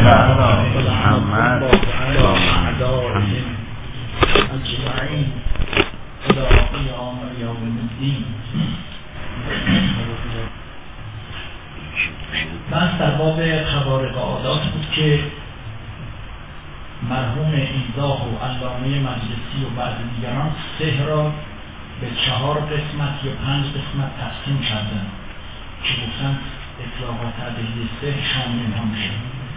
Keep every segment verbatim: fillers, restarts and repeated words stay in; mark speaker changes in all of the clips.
Speaker 1: محمد و اعدائهم اجمعین الی قیام یوم الدین. بحث در باب خوارق عادات بود که مرحوم ایضاح و علامه مجلسی و بعض دیگران سحر را به چهار قسمت یا پنج قسمت تقسیم کردند که گفتند اطلاق و تعدیل سحر شامل اینها میشه.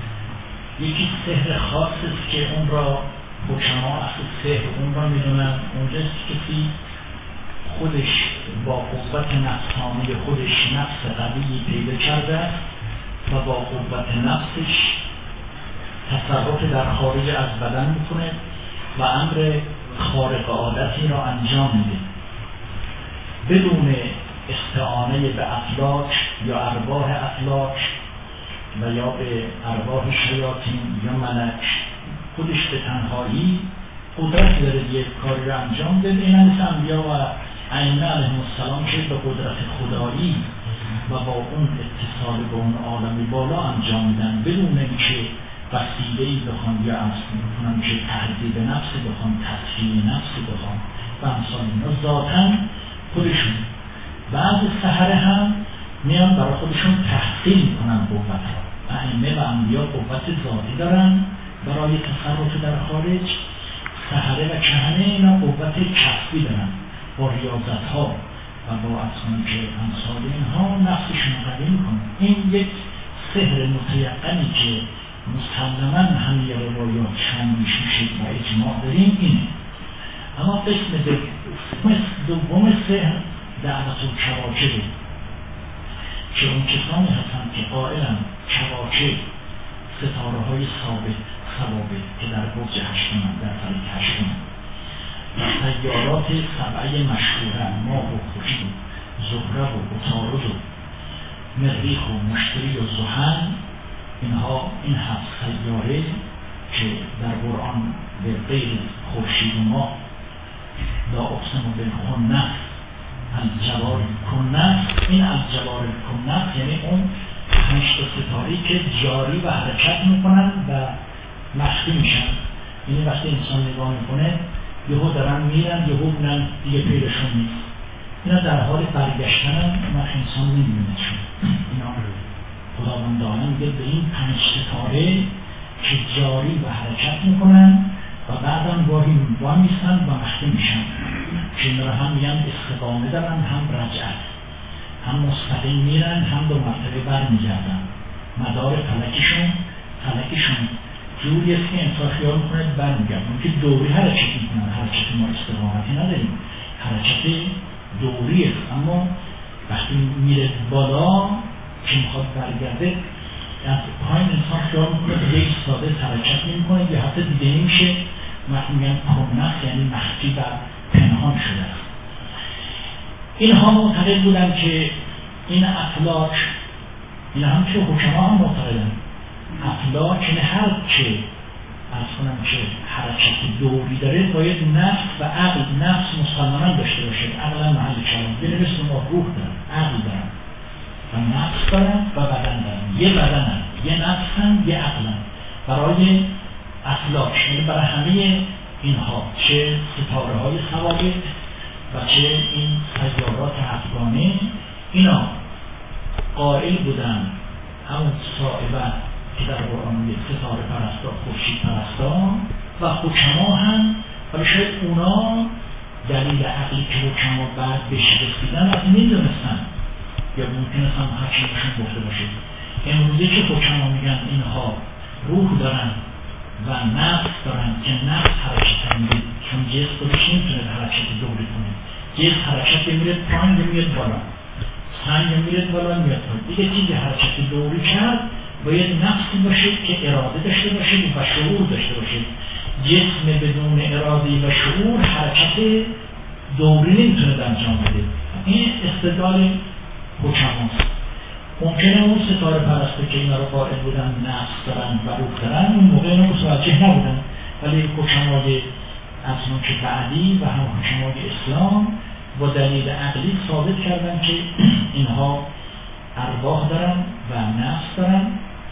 Speaker 1: یکی سحر خاص است که اون را حکما اصل سحر اون را میدونن، اونجاست کسی خودش با قوت نفسانی خودش نفس قوی پیدا کرده است و با قوت نفسش تصرف در خارج از بدن میکنه و امر خارق عادتی را انجام میده بدون استعانه به افلاک یا ارواح افلاک و یا به ارواح شیاطین یا ملک. خودش به تنهایی قدرت داره یک کاری را انجام بده. این مثل انبیا و ائمه علیهم السلام که به قدرت خدایی و با اون اتصال به اون عالم بالا انجام میدن بدون اینکه وسیله‌ای بخوان یا اصلا بکنن که تهذیب نفس بخوان، تصفیه نفس بخوان و امثال اینا ذاتاً خودشون. بعض سحره هم میان برای خودشون تحصیل میکنن قوت ها. ائمه و انبیا قوت ذاتی دارن برای تصرف در خارج. سحره و کهنه اینا قوت کسبی دارن با ریاضت ها و با اصلا که امثال اینها نفسشون قوی میکنن. این یک سحر متیقنی که مسلماً همه روایات شاملش میشه و اجماع داریم اینه. اما قسم دوم سحر دعوت الکواکب که اون کسانی هستن که قائلن کواکب ستاره های ثابت ثوابت که در برج هشتم در فلک هشتم و سیارات سبعه مشهورن ماه و خورشید زهره و عطارد و مریخ و مشتری و زحل، اینها این هفت سیاره که در قرآن به غیر خورشید و ماه لا اقسم بالخنس الجوار الکنس، این الجوار الکنس یعنی اون پنج تا ستاره‌ای که جاری و حرکت میکنن و مخفی میشن. یعنی وقتی انسان نگاه میکنه یهو دارن میرن یهو اونن دیگه پیداشون نیست. اینا در حال برگشتنن و انسان نمیبینهشون. اینا خداوند دائما میگه به این پنج ستاره که جاری و حرکت میکنن و بعدم گاهی با میستن و مخفی میشن که این را هم میگن استقامه دارن، هم رجعت، هم مستقیم میرن، هم دو مرتبه بر میگردن. مدار فلکشون فلکشون جوری است که انسان خیال میکنه بر میگردن که دوری حرکت میکنن. حرکت ما استقامتی نداریم، حرکت دوری است. اما وقتی میره بالا که میخواد برگرده از پایین انسان خیال میکنه به یک ساده حرکت نمیکنه یا حتی دیده نمیشه. وقتی میگن کنس یعنی مخفی و پنهان شده است. اینها معتقد بودن که این افلاک، این هم که حکما هم معتقدن افلاک یعنی هر که از کنم که حرکت دوری داره باید نفس و عقل، نفس مسلماً داشته باشه، عقل هم محل کلام یعنی مثل ما روح دارن، عقل دارن و نفس دارن و بدن دارن. یه بدن هم، یه نفس هم، یه عقل هم برای افلاک، یعنی برای همه اینها چه ستاره های ثوابت و چه این سیارات افغانه. اینا قائل بودن همون صاحبت که در قرآن میگه ستاره پرستا، خورشید پرستا و حکما هم، ولی شاید اونا دلیل عقلی که حکما بعد بهش رسیدن از میدونستن یا ممکن است هم حکیمشون گفته باشه. امروزه که حکما میگن اینها روح دارن و نفس دارن که نفس حرکت میده، چون جسم خودش نمیتونه حرکت دوری کنه. جسم حرکت میره پایین میاد بالا، سنگ میره بالا میاد پایین. دیگه چیزی حرکت دوری کرد باید نفسی باشه که اراده داشته باشه و شعور داشته باشه. جسم بدون اراده و شعور حرکت دوری نمیتونه انجام بده. این استدلال حکماست. ممکنه اون ستاره پرسته که اینا رو قائل بودن نفس دارن و روح دارن اون موقع اینا متوجه نبودن، ولی حکمای اصلا که بعدی و هم حکمای اسلام با دلیل عقلی ثابت کردن که اینها ارواح دارن و نفس دارن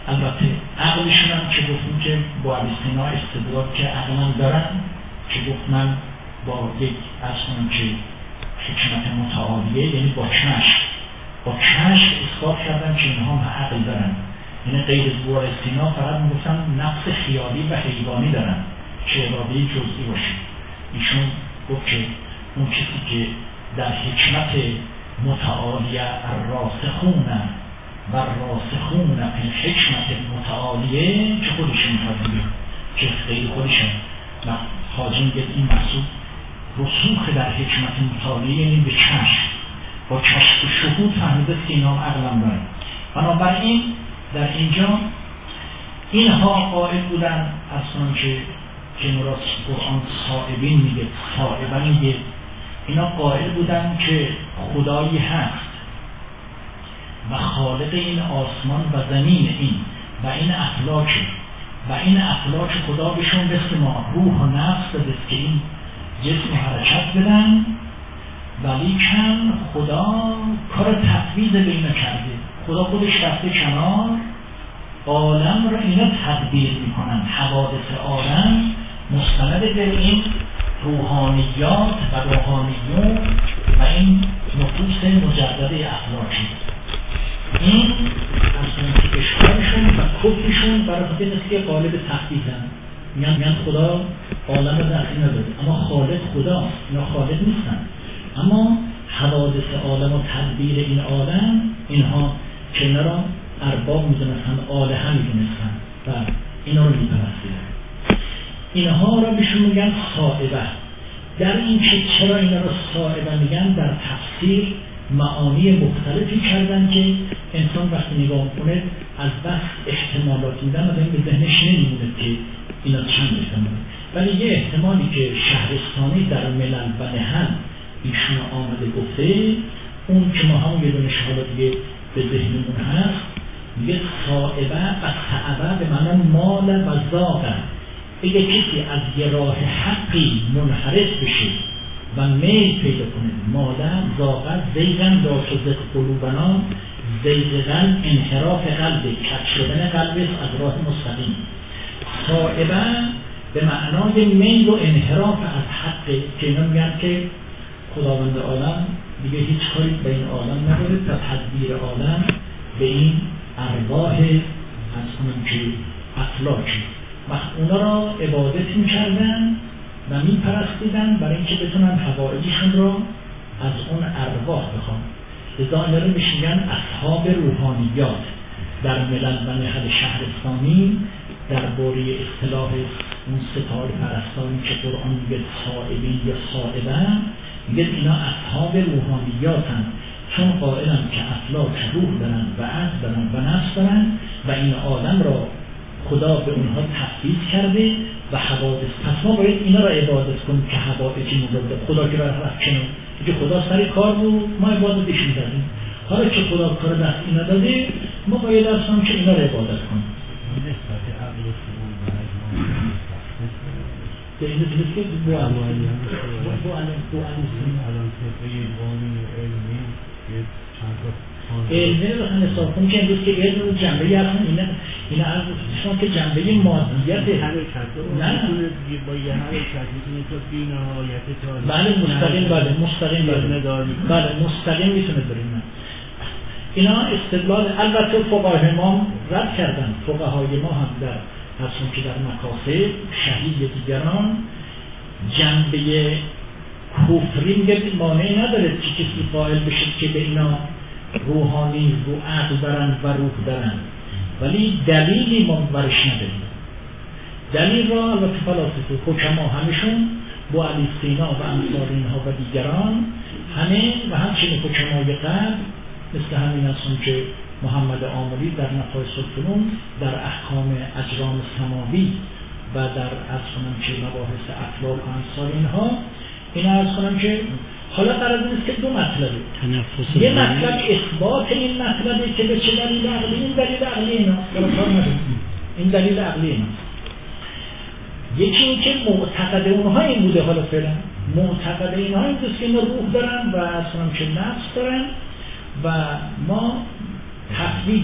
Speaker 1: البته عقلشون هم که گفتیم که با علیسینا استدلال که عقلم دارن که گفت من با یک اصلا که حکمت متعالیه، یعنی با چشم با چشم اثبات کردن که اینها هم عقل دارن، یعنی غیر از علیسینا فقط میگفتن نفس خیالی و حیوانی دارن که اراده جزئی باشه. ایشون گفت که اون کسی که در حکمت متعالیه الراسخون و راسخون فی حکمت متعالیه که خودشون می‌فهمه که خیلی خودشون و حاجی میگه این محسوب رسوخ در حکمت متعالیه، یعنی به چشم با چشم شهود فهمیده که اینا هم عقلم دارن. بنابراین در اینجا اینها قائل بودن اصلا که که مراد قرآن صائبین میگه، صائبین میگه اینا قائل بودن که خدایی هست و خالق این آسمان و زمین این و این افلاک و این افلاک خدا بهشون مثل ما روح و نفس داده که این جسم حرکت بدن، ولی کن خدا کار تفویض به اینا کرده. خدا خودش رفته کنار، عالم رو اینا تدبیر میکنن، حوادث عالم مستند به این روحانیات و روحانیون و این نفوس مجدده اخلاقی. این از اشکالشون و کفرشون برای خودی مثل که قالب تخفیفن، میگن میگن خدا عالم رو دخلی نداره، اما خالق خداست، اینا خالق نیستن، اما حوادث عالم و تدبیر این عالم اینها که اینا را ارباب میدونستن، آلهه میدونستن و اینا رو میپرستیدن. اینها را بهشون میگن صائبه. در این که چرا اینا را صائبه میگن، در تفسیر معانی مختلفی کردن که انسان وقتی نگاه کنه از بس احتمالات میدن و به ذهنش نمیمونه که اینا چند احتماله، ولی یه احتمالی که شهرستانی در ملل و نهل ایشون آمده گفته، اون که ما هم یه دونه حالا دیگه به ذهنمون هست، میگه صائبه و صعبه به معنی مال و زاغه. اگه کسی از یه راه حقی منحرف بشه و میل پیدا کنه، مادم زاغت زیغن داشت قلوبنا، زیغن انحراف قلب، کج شدن قلب از راه مستقیم. صائبه به معنای میل و انحراف از حق، که اینا میگن که خداوند عالم دیگه هیچ کاری به این عالم نداره تا تدبیر عالم به این ارواح از اونم که افلاکی وقت اونا را عبادت میکردن و میپرستیدن برای اینکه بتونن حوائجشون را از اون ارواح بخوان. لذا اینا رو میشیگن اصحاب روحانیات. در ملل و نهل شهرستانی درباره اصطلاح اون ستاره پرستانی که قرآن میگه صائبین یا صائبه، میگه اینا اصحاب روحانیاتن، چون قائلن که افلاک روح دارن و عقل دارن و نفس دارن و این عالم را خدا به اونها تفویض کرده و حوادث. پس ما باید اینا را عبادت کنیم که حوادثی مورد خدا که راه رفت کنه، که خدا سر کار بود ما عبادتش می‌کردیم، حالا که خدا کار دست اینا داده ما باید اصلا که اینا را عبادت کنیم. به این دلیل که دو علم دو علم دو علمی رو هم حساب کنیم که امروز که علم رو جنبه یه اصلا اینا اینا از شما که جنبه مادیت نه
Speaker 2: با یه حرکت میتونه تا بی نهایت تا
Speaker 1: بله مستقیم بله مستقیم بله بله مستقیم میتونه بریم. اینا استدلال البته فقهای ما رد کردن، فقهای ما هم در هستون که در مکاسب شهید دیگران جنبه کفری میگه مانعی نداره که کسی قائل بشه که به اینا روحانی رو عقل دارن و روح دارن، ولی دلیلی ما برش نداریم. دلیل را البته فلاسفه حکما همشون با علی سینا و امثال اینها و دیگران همه و همچنین حکمای قبل مثل همین هستون که محمد عاملی در نفایس الفنون در احکام اجرام سماوی و در از کنم که مباحث افلاک و امثال اینها اینا از کنم که حالا قرار نیست که دو مطلبه. یه مطلب اثبات این مطلبه که به چه دلیل عقلی، این دلیل عقلی اینا این دلیل عقلی اینا یکی این که معتقد اونها این بوده. حالا فعلا معتقد اینها این دوست که اینا روح دارن و از کنم که نفس دارن و ما تفویض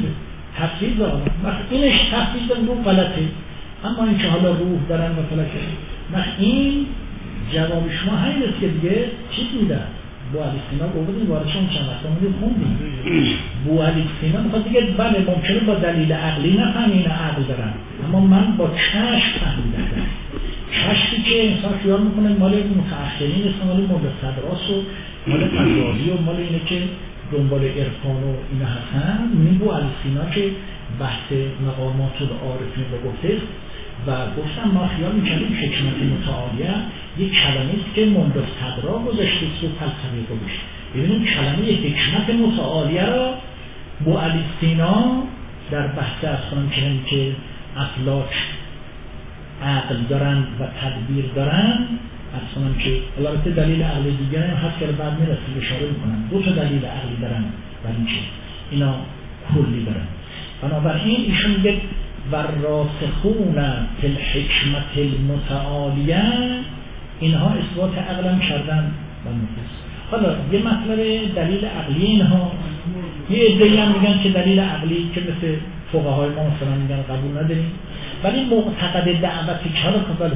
Speaker 1: تفویض عالم. وقت اینش تفویض روح غلطه، اما این که حالا روح دارن و فلکه، وقت این جواب شما همین است که دیگه چی بودن؟ بو علی سینا گفتیم واردشون چند وقتا میدید خوندیم بو علی سینا میخواد دیگه بله ممکنه با دلیل عقلی نفهمی این عقل دارن، اما من با چشم فهمیدم. چشمی که انسان خیال میکنه مال متأخرین است، مال مولد صدراست و مال غزالی و مال اینه که دنبال عرفان و اینا هستن. این بو علی سینا که بحث مقامات العارفین رو گفته و گفتم ما خیال میکنیم حکمت متعالیه یک کلمه است که مولد صدرا گذاشته است و فلسفه خودش. ببینیم کلمه حکمت متعالیه را بو علی سینا در بحث اصلا که افلاک عقل دارن و تدبیر دارن، اصلا که البته دلیل عقلی دیگر هم هست که بعد میرسیم اشاره میکنم. دو تا دلیل عقلی دارن ولی چه اینا کلی دارن. بنابراین ایشون میگه و راسخون فی الحکمت المتعالیه، اینها اثبات عقلم کردن و نفس. حالا یه مطلب دلیل عقلی اینها، یه عده‌ای هم میگن که دلیل عقلی که مثل فقهای ما مثلا میگن قبول نداریم، ولی معتقد دعوتی که حالا قبله.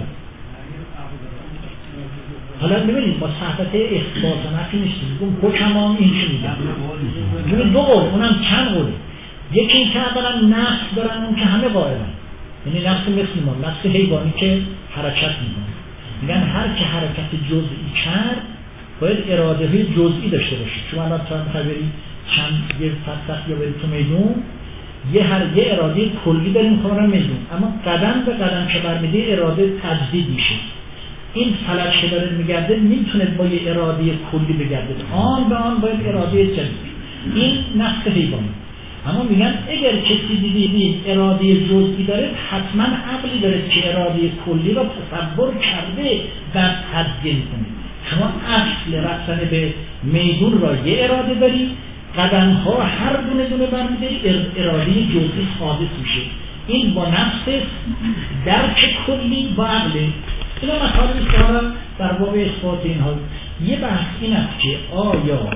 Speaker 1: حالا ببینید با صحبت اثبات و نفی نیستیم، میگم حکما این چی میگن؟ میگن دو قول، اونم چند قوله. یکی این که اولا نفس دارن، اون که همه قائلن، یعنی نفس مثل ما، نفس حیوانی که حرکت میکنه. میگن هر که حرکت جزئی کرد باید اراده های جزئی داشته باشه. شما الان تا میخوای بری چند یه فلسفه یا بری تو میدون، یه هر یه اراده کلی داریم خودمون میدون، اما قدم به قدم که برمیده اراده تجدید میشه. این فلک که داره میگرده میتونه با یه اراده کلی بگرده، آن به آن باید اراده جدید. این نفس حیوانی. اما میگن اگر کسی دیدید اراده جزئی داره، حتما عقلی داره که اراده کلی را تصور کرده در تجدید کنه. شما اصل رفتن به میدون را یه اراده داری، قدم ها هر دونه دونه برمیداری، اراده جزئی حادث میشه. این با نفس درک کلی با عقله. اینا مطالبی که حالا در باب اثبات اینها یه بحث این است که آیا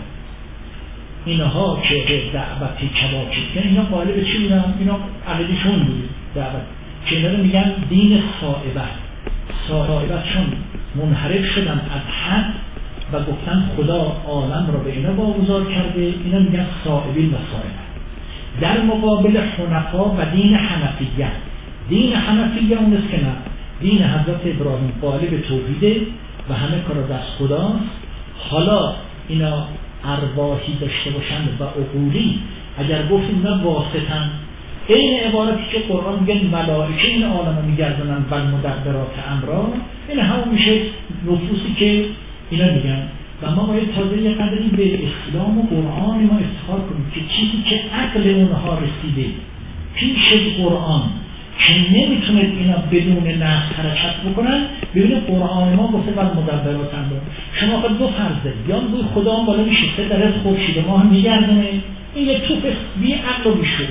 Speaker 1: اینها که دعوتی کباکی، اینا قالب چی میدن؟ اینا عقلیشون بود دعوت که اینا رو میگن دین صائبت. صائبت چون منحرف شدن از حد و گفتن خدا عالم را به اینا واگذار کرده، اینا میگن صائبین و صائبت. در مقابل حنفا و دین حنفیه، دین حنفیه اون است که نه، دین حضرت ابراهیم قالب توحیده و همه کار دست خداست. حالا اینا ارواحی داشته باشند و عقولی، اگر گفتیم نه واسطن، این عبارتی که قرآن میگن ملائکه این عالم میگردونن و مدبرات امرا، این همون میشه نفوسی که اینا میگن. و ما باید تازه یه قدری به اسلام و قرآن ما افتخار کنیم که چیزی که عقل اونها رسیده پیش قرآن که نمیتونه اینا بدون نفس حرکت بکنن. ببینید قرآن ما گفته و مدبرات امر، شما خود دو فرض دارید، یا بگوی خدا هم بالا میشسته در از خورشید ما هم میگردونه، این یه توپ بی عقل و بیشوره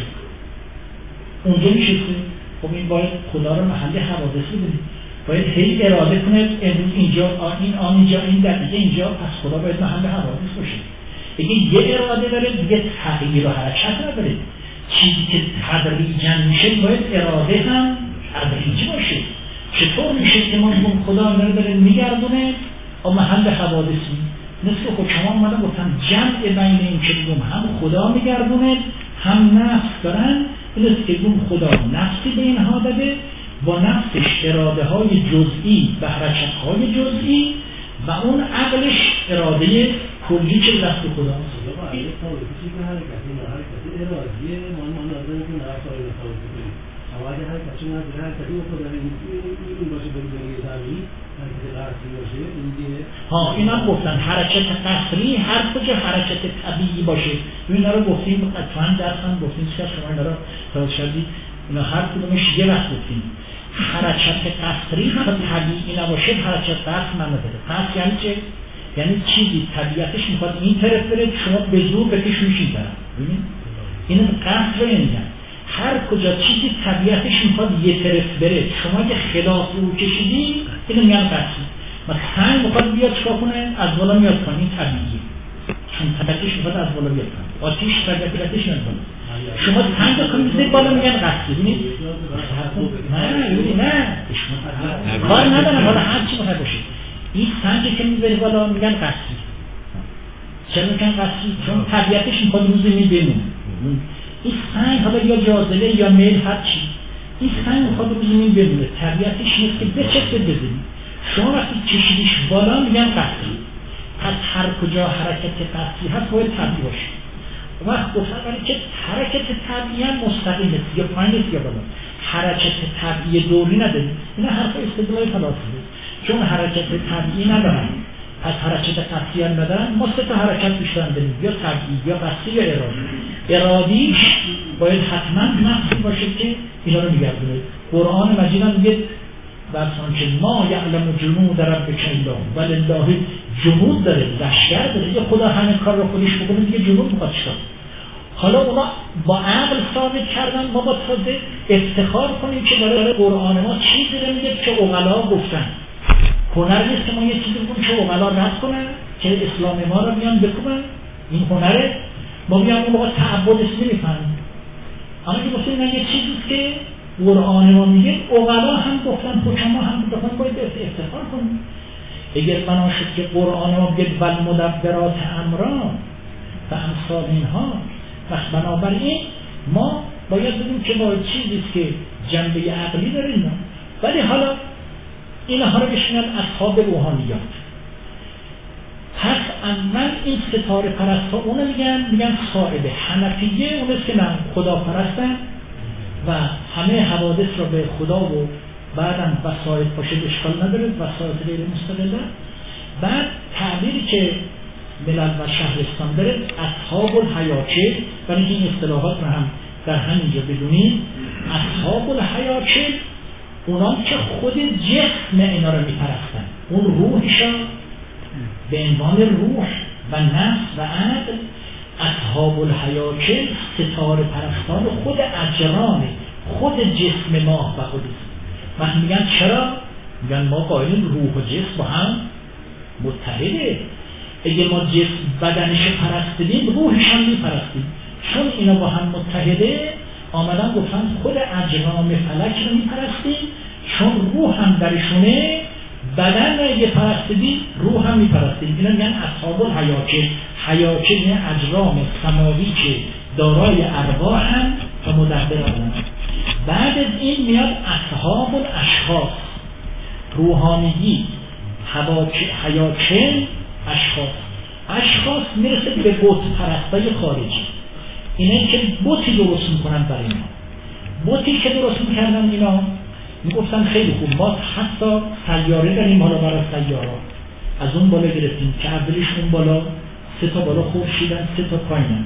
Speaker 1: اونجا میشسته. خب این باید خدا رو محل حوادث بدید، باید هی اراده کنه امروز اینجا این آن اینجا این دقیقه اینجا، پس خدا باید محل حوادث باشه. اگه یه اراده داره دیگه تغییر و حرکت نداره. چیزی که تدریجاً میشه باید اراده هم تدریجی باشه. چطور میشه که ما بگم خدا داره میگردونه و محل حوادثی؟ مثل حکما اومدن گفتن جمع بین این که بگم هم خدا میگردونه هم نفس دارن، این است که بگم خدا نفسی به اینها داده، با نفسش اراده های جزئی و حرکت های جزئی و اون عقلش اراده کلی که دست خدا است. ها اینا گفتن حرکت قصری هر کجا حرکت طبیعی باشه. اینا رو گفتیم قطعا درستان گفتیم که شما اینا رو تا شدید اینا هر کدومش یه وقت گفتیم. حرکت قصری هم طبیعی نباشه حرکت قصر من نداره. قصر یعنی چه؟ یعنی چیزی طبیعتش میخواد این طرف بره، شما به زور بکشونش این طرف. ببینید اینو قصر رو میگن. هر کجا چیزی طبیعتش میخواد یه طرف بره، شما یه خلاف رو کشیدی، اینو میگن قصر. مثلا سنگ میخواد بیاد چکا کنه از بالا میاد کنه، این طبیعیه. چون طبقش میخواد از بالا بیاد آتیش طبقش نمیکنه شما سنگ کنید زیر بالا میگن قصدی ببینید نه ببینید نه کار ندارم حالا هر چی میخواد باشه این سنگ که میبری بالا میگن قصدی چرا میگن قصدی؟ چون طبیعتش میخواد رو زمین بمونه این سنگ حالا یا جاذبه یا میل هر چی این سنگ میخواد رو زمین بمونه طبیعتش نیست که بچسبه بزنید شما وقتی کشیدیش بالا میگن قصدی پس هر کجا حرکت قصدی هست باید طبیعی باشه وقت گفتن ولی که حرکت طبیعی هم مستقیم است یا پایین است یا بالا حرکت طبیعی دوری نداریم اینا حرف استدلال فلاسفه چون حرکت طبیعی ندارن پس حرکت قصدی هم ندارن ما سه تا حرکت بیشتر داریم یا طبیعی یا قصدی یا ارادی ارادیش باید حتما نفسی باشه که اینا رو میگردونه قرآن مجید هم میگه برسان که ما یعلم جنود ربک الا ولله جنود داره لشکر داره یه خدا همه کار رو خودش بکنه دیگه جنود میخواد چیکار حالا اونا با عقل ثابت کردن ما با تازه افتخار کنیم که برای قرآن ما چیزی رو میگه که عقلا گفتن هنر نیست که ما یه چیزی بکنیم که عقلا رد کنن که اسلام ما رو بیان بکنن این هنره ما بیان اون موقع تعبد اسمی میفهمیم اما که گفتیم یه چیزیست که قرآن ما میگه عقلا هم گفتن حکما هم گفتن باید افتخار کنیم اگر بنا شد که قرآن ما بگه والمدبرات امرا و امثال اینها پس بنابراین ما باید بگیم که باید چیزیست که جنبه عقلی داره اینا ولی حالا اینها رو بشنن اصحاب روحانیات پس اول این ستاره پرست ها اونو میگن میگن صائبه حنفیه اونست که نه خدا پرستن و همه حوادث را به خدا و بعدم وسایل باشه اشکال نداره وسایل غیر مستقله بعد تعبیری که ملل و شهرستان داره اصحاب الحیاچه برای این اصطلاحات رو هم در همینجا بدونیم اصحاب الحیاچه اونا که خود جسم اینا رو میپرستن اون روحشان به عنوان روح و نفس و عقل اصحاب الحیاچه ستاره پرستان خود اجرام خود جسم ماه و خودش وقتی میگن چرا؟ میگن ما قائلیم روح و جسم با هم متحده اگه ما جسم بدنش پرستیدیم روحش هم میپرستیم چون اینا با هم متحده آمدن گفتن خود اجرام فلک رو میپرستیم چون روح هم درشونه بدن رو اگه پرستیدیم روح هم میپرستیم اینا میگن اصحاب الحیاچه حیاچه یعنی اجرام سماوی که دارای ارواح هم و مدبر هم بعد از این میاد اصحاب الاشخاص روحانیی حیاچه اشخاص اشخاص میرسه به بت پرستای خارجی اینه که بتی درست میکنن برای اینا بتی که درست میکردن اینا میگفتن خیلی خوب ما حتی سیاره داریم حالا برای سیاره از اون بالا گرفتیم که اولش اون بالا سه تا بالا خورشیدن سه تا پایینن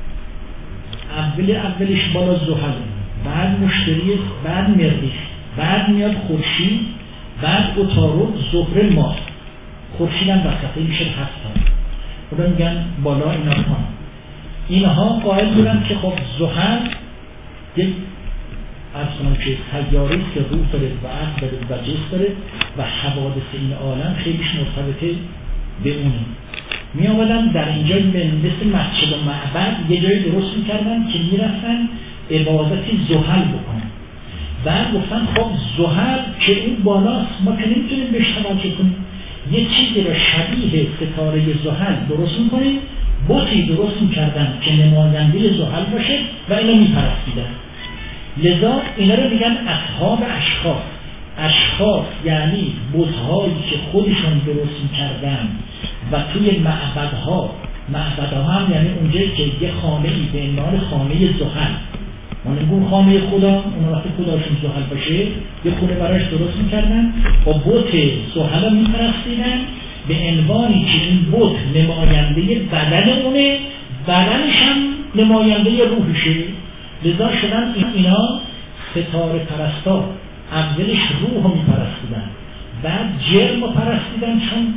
Speaker 1: اول اولش بالا زحل بعد مشتری بعد مریخ بعد میاد خورشید بعد عطارد زهره ماه خورشیدن وسطه میشه هفت تا اونا میگن بالا اینا ها اینها قائل بودن که خب زحل یک ارسنان که سیاره که روح داره و عقل داره و جسم داره و حوادث این عالم خیلیش مرتبطه به اونه می آمدن در اینجا مثل مسجد و معبد یه جایی درست میکردن که میرفتن عبادتی زحل بکنن بعد گفتن خب زحل که این بالاست ما که نمیتونیم بهش توجه کنیم یه چیزی رو شبیه ستاره زحل درست میکنیم بتی درست میکردن که نماینده زحل باشه و اینو میپرستیدن لذا اینا رو میگن اصحاب اشخاص اشخاص یعنی بت‌هایی که خودشون درست میکردن و توی معبدها معبدها هم یعنی اونجایی که یه خانه‌ای به عنوان خانه زحل ما نگون خانه خدا اون وقتی خداشون زحل باشه یه خونه براش درست میکردن و بت زحل رو میپرستیدن به عنوانی که این بت نماینده بدن اونه بدنش هم نماینده روحشه لذا شدن اینا ستاره پرستا اولش روح رو میپرستیدن بعد جرم رو پرستیدن چون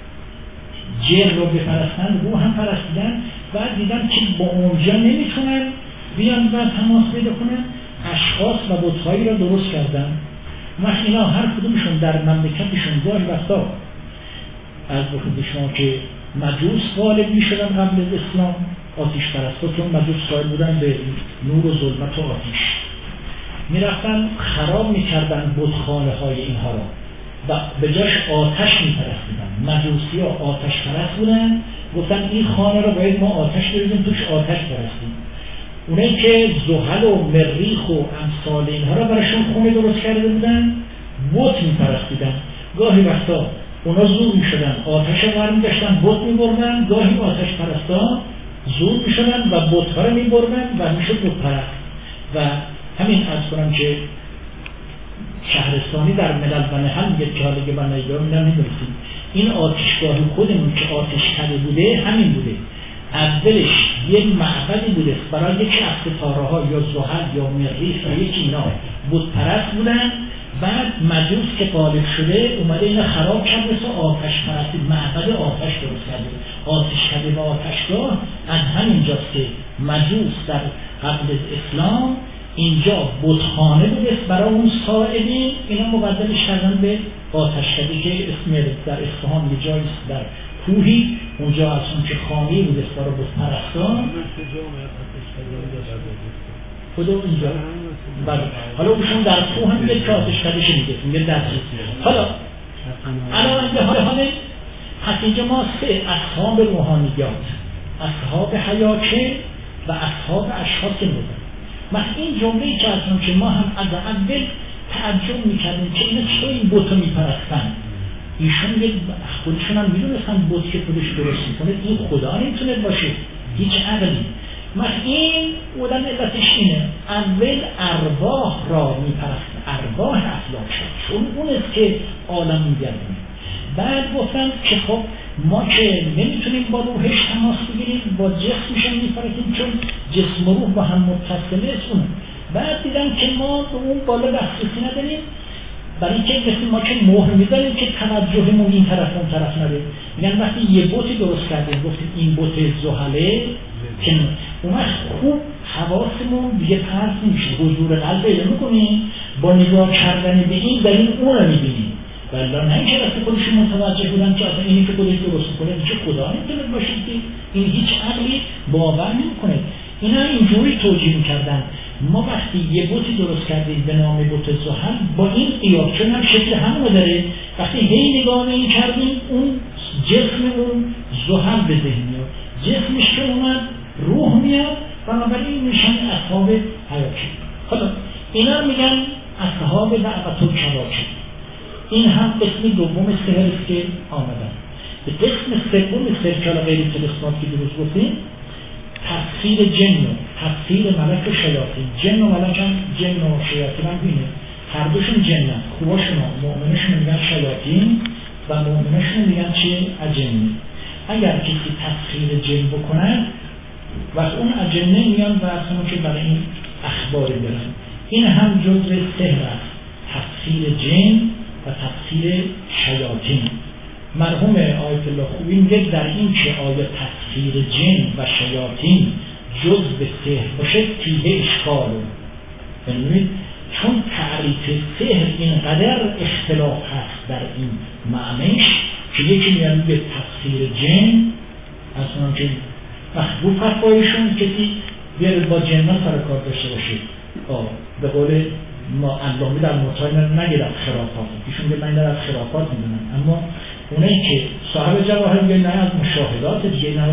Speaker 1: جرم رو بپرستن روح هم پرستیدن بعد دیدن که با اونجا نمیتونن بیان و تماس پیدا کنن اشخاص و بت‌هایی رو درست کردن وقت اینا هر کدومشون در مملکتشون گاهی وقتا از بخود شما که مجوس غالب می شدن قبل از اسلام، آتش پرستا، چون مجوس قائل بودن به نور و ظلمت و آتش، می رفتن خراب می کردن بتخانه های اینها را و به جاش آتش می پرستیدن. مجوسی ها آتش پرست بودن، گفتن این خانه را باید ما آتش بریزیم توش آتش پرستیم. اونایی که زحل و مریخ و امثال اینها را براشون خونه درست کرده بودن بت می پرستیدن. گاهی وقتا اونا زور می شدن آتش را برمی داشتن بت می بردن، گاهی آتش پرستا زور می شدن و بت ها را می بردن و می شد بت پرست. و همین از کنم که شهرستانی در ملل و نهل میگه که حالا که من نگاه می نمیدونستیم این آتشگاهی خودمون که آتش کده بوده همین بوده. اولش یه معبدی بوده برای یکی از ستاره ها یا زحل یا مریخ یا یکی اینا بت پرست بودن. بعد مجوس که غالب شده اومده اینا خراب کرد، مثل آتش پرستی معبد آتش درست کرده. آتش کده و آتشگاه از همینجاست که مجوس در قبل از اسلام اینجا بتخانه بوده برای اون ساعدین، اینا مبدلش کردن به آتشکده که اسم در اصفهان یه جایی در کوهی اونجا از اون که خانه‌ای بوده برای بت پرستان خدا اینجا. بله حالا اوشون در کوه هم یک آتشکده شنیده میگه در حالا الان به حال حال پس اینجا ما سه اصحاب روحانیات، اصحاب حیاکه و اصحاب اشخاص بودن. مثل این جمله‌ای که از اون که ما هم از اول تعجب میکردیم که اینا چرا این بتو میپرستن، ایشون خودشون هم میدونستن بت که خودش درست میکنه این خدا نمیتونه باشه، هیچ عقلی. مثل این بودن علتش اینه اول ارواح را میپرست، ارواح اخلاق شد چون اون است که عالم میگردونه. بعد گفتن که خب ما که نمیتونیم با روحش تماس بگیریم با جسمش هم میپرستیم چون جسم و روح با هم متصله است اون. بعد دیدن که ما به اون بالا دسترسی نداریم، برای که مثل ما که مهر میزنیم که توجهمون این طرف اون طرف نره. میگن وقتی یه بوتی درست کردیم گفتیم این بوت زحله که اون وقت خوب حواسمون دیگه پرت نمیشه، حضور قلب پیدا میکنیم، با نگاه کردن به این در این اون رو میبینیم. ولی نه اینکه رفت خودشون متوجه بودن که اصلا اینی که خودش درست کنه چه خدا نمیتونه باشه که این هیچ عقلی باور نمیکنه. اینا اینجوری توجیه میکردن ما وقتی یه بوتی درست کردیم به نام بوت زحل با این قیاب چون هم شکل همونو داره، وقتی هی نگاه این کردیم اون جسم اون زحل به ذهن میاد، جسمش که اومد روح میاد، بنابراین میشن اصحاب حیاتی. حالا اینا میگن اصحاب دعوت الکواکب. این هم قسم دوم سحر است که آمدن. به قسم سوم سحر غیر تلسمات که درست گفتیم تفسیر جن و تفسیر ملک و شیاطین. جن و ملک هم جن و شیاطین هم بینه هر دوشون جن هم خوباشون هم مؤمنشون میگن شیاطین و مؤمنشون میگن چیه؟ اجنه. اگر کسی تفسیر جن بکنن و اون اجنه میان و اصلا که برای این اخباری برن. این هم جزء سحر است، تفسیر جن و تفسیر شیاطین. مرحوم آیت الله خویی میگه در این که آیا تفسیر جن و شیاطین جزء سحر باشه تیه اشکال ببینید، چون تعریف سحر اینقدر اختلاف هست در این معنیش که یکی میگه به تفسیر جن اصلا که محبوب فتوایشون کسی بیاره با جنان سر کار داشته باشه به قول ما اندامی در مطالعه نگیرد خرافات، ایشون به من در خرافات میدونن، اما اونایی که صاحب جواهر میگه نه از مشاهدات دیگه نه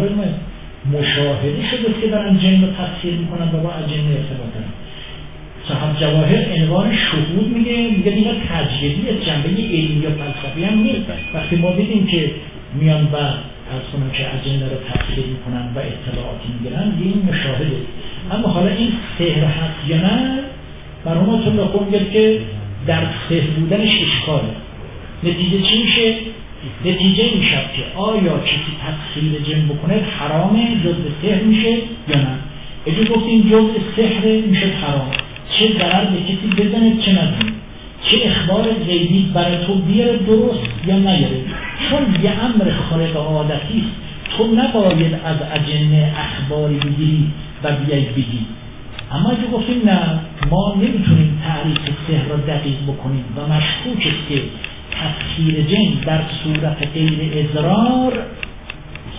Speaker 1: مشاهده شده که دارن جن رو تفسیر میکنن و با اجنه ارتباط دارن. صاحب جواهر عنوان شهود میگه میگه اینا تجربی از جنبه علمی یا فلسفی هم نیست. وقتی ما دیدیم که میان و از کنم که اجنه رو تفسیر میکنن و اطلاعاتی میگیرن این مشاهده. اما حالا این سحر هست یا نه مرحوم طول خون میگه که در سحر بودنش اشکاله. نتیجه چی میشه؟ نتیجه میشه که آیا کسی تفسیر جن بکنه حرامه جزء سحر میشه یا نه؟ اگه گفتیم جزء سحر میشه حرام، چه ضرر به کسی بزنه چه نزنه، چه اخبار غیبی برای تو بیاره درست یا نیاره، چون یه امر خارق عادتی است، تو نباید از اجنه اخباری بگیری و بیایی بگی. اما اگه گفتیم نه ما نمیتونیم تعریف سحر را دقیق بکنیم و مشکوک است که تفسیر جن در صورت غیر اضرار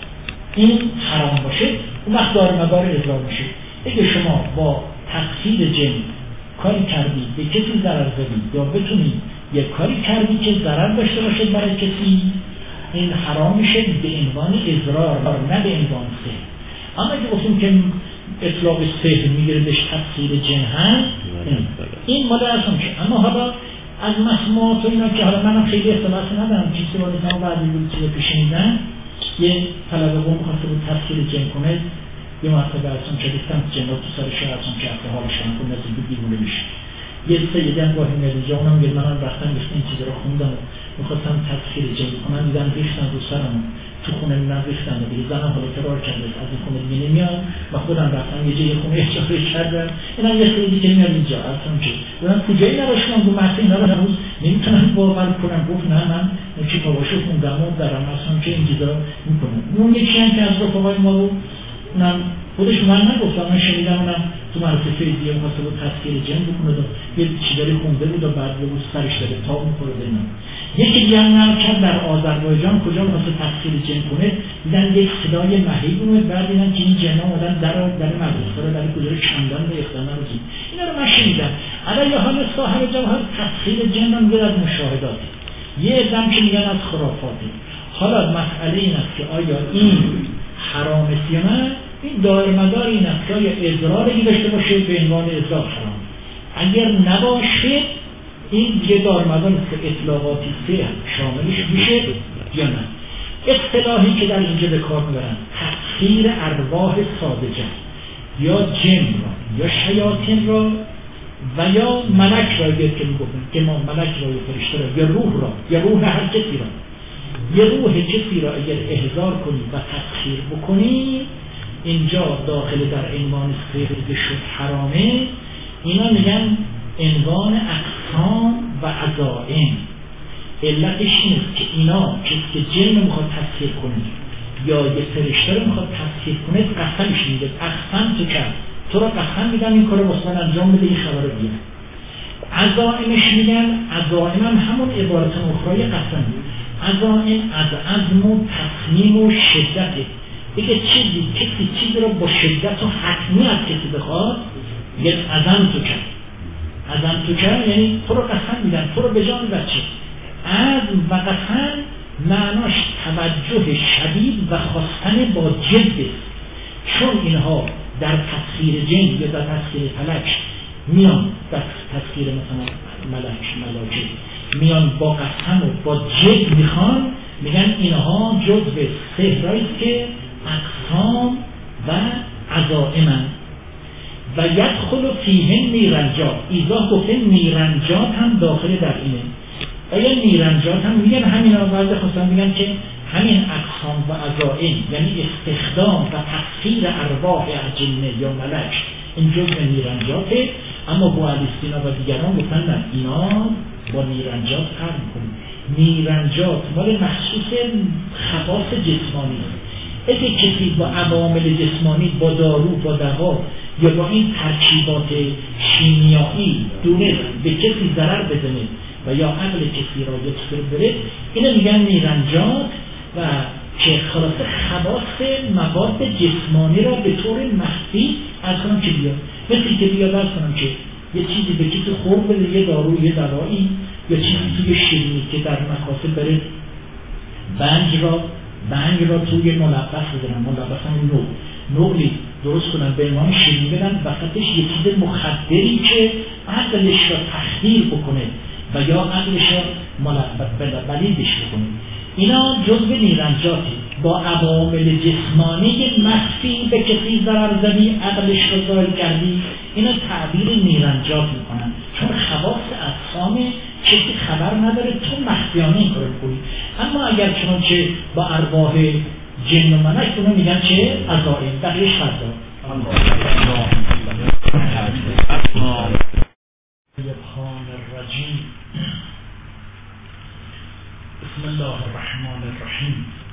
Speaker 1: این حرام باشه، اون وقت دارمدار اضرار میشه. اگه شما با تقصیر جن کاری کردید به کسی ضرر زدید یا بتونید یک کاری کردید که ضرر داشته باشه برای کسی، این حرام میشه به عنوان اضرار، نه به عنوان سحر. اما اگه گفتیم که اطلاق سحر میگیره بهش تقصیر جن هست، این ماده اصلا که. اما حالا از مسموعات و اینا که حالا منم خیلی اطلاعاتی ندارم، چیزی وارد نام بعدی بود چیزی پیش میدن، یه طلبه با مخاطب بود تفسیر جن کنه، یه مرتبه اصلا که دیستم جنات تو سر شهر اصلا که اقل حالش کنم کنم نزید بود دیگونه میشه. یه سیده هم گاهی نویجه اونم گرد منم رفتم گفت این چیزی رو خوندم و میخواستم تفسیر جن کنم، دیدم ریختن رو سرم تو خونه میدن ریختن و دیگه زنم حالا فرار کرده از این خونه دیگه نمیاد و خودم رفتم یه جای خونه اجاره کردم. اینم یه سیدی که میاد اینجا اصلا که بودم کجایی نباشتم دو مرسی اینا رو هنوز نمیتونم باور کنم. گفت نه من چی پاواشو خوندم و درم اصلا که این چیزا میکنم. اون یکی هم که از رفقای ما رو اونم خودش من نگفتم، من شنیدم اونم تو معرفه فیضیه میخواسته بود تذکیر جن بکنه و یه چیزاری خونده بود و بعد بود سرش داره تاب میخوره دینا. یکی دیگه هم نرم کرد در آذربایجان کجا میخواسته تذکیر جن کنه، دیدن یک صدای مهیب بود، بعد دیدن که این جن ها آمدن در در مدرسه رو در کجا رو کندن و اختنه رو زید. اینا رو من شنیدم. علی حال صاحب جواهر تذکیر جن هم میگه از مشاهدات، یه ادم که میگن از خرافاتی. حالا مسئله این است که آیا این حرام است یا نه؟ این دارمدار این است که آیا اضراری داشته باشه به عنوان اضرار حرام. اگر نباشه این دیگه دارمدار است که اطلاقاتی سه شاملش میشه یا نه. اصطلاحی که در اینجا به کار میبرن تأثیر ارواح ساذجه یا جن را یا شیاطین را و یا ملک را که میگفتن که ما ملک را یا فرشته را یا روح را یا روح هر کسی را، یه روح کسی را اگر احضار کنید و تسخیر بکنید اینجا داخل در عنوان سحر شد حرامه. اینا میگن عنوان اقسام و عزائم. علتش اینست که اینا کسی که جن رو میخواد تسخیر کنید یا یه فرشته رو میخواد تسخیر کنید قسمش میده، اقسم تو کرد تو را قسم میدم این کار رو واسه انجام بده، این خبر رو بیاره. عزائمش میگن، عزائم هم همون عبارت اخرای قسم بود. عزائم از عزم و تصمیم و شدته. دیگه چیزی کسی چیزی رو با شدت و حتمی از کسی بخواد یک عزم تو کرد. عزم تو کرد یعنی تو رو قسم میدن، تو رو به جان بچه. عزم و قسم معناش توجه شدید و خواستن با جد است. چون اینها در تسخیر جن یا در تسخیر فلک میان، در تسخیر مثلا ملک ملاکه میان با قسم و با جد میخوان، میگن اینها جزء سحرهایی که اقسام و عزائمن و یدخل فیه نیرنجات. ایزا گفته نیرنجات هم داخل در اینه. آیا نیرنجات هم میگن همین آورده خواستن میگن که همین اقسام و عزائم یعنی استخدام و تسخیر ارواح جنه یا ملک این جزء نیرنجاته. اما با علیستینا و دیگران گفتن نه، اینا با نیرنجات فرق میکنیم. نیرنجات مال مخصوص خواص جسمانی است. اگه کسی با عوامل جسمانی با دارو با دوا یا با این ترکیبات شیمیایی دونست به کسی ضرر بزنه و یا عقل کسی را یکسر بره، اینو میگن نیرنجات و که خلاصه خواص مواد جسمانی را به طور مخفی از کنم که بیاد. مثل که بیاد از کنم که یه چیزی به کسی خورد بده، یه دارو یه دوایی یا چیزی توی شیرینی که در مکاسب بره بنج را بنج را توی ملبس بزنن، ملبس هم نوع نوعی درست کنن به عنوان شیرینی بدن، وسطش یه چیز مخدری که عقلش را تخدیر بکنه و یا عقلش را بلیدش بکنه. اینا جزء نیرنجاتی. با عوامل جسمانی مخفی به کسی ضرر زدی، عقلش را زایل کردی، اینا تعبیر نیرنجات میکنن. چون خواص اجسام کسی خبر نداره، تو مخفیانه این کارو کنی. اما اگر چنانچه با ارواح جن و ملک اونا میگن چه عزائم بقیه‌اش فردا الشیطان الرجیم. بسم الله الرحمن الرحیم.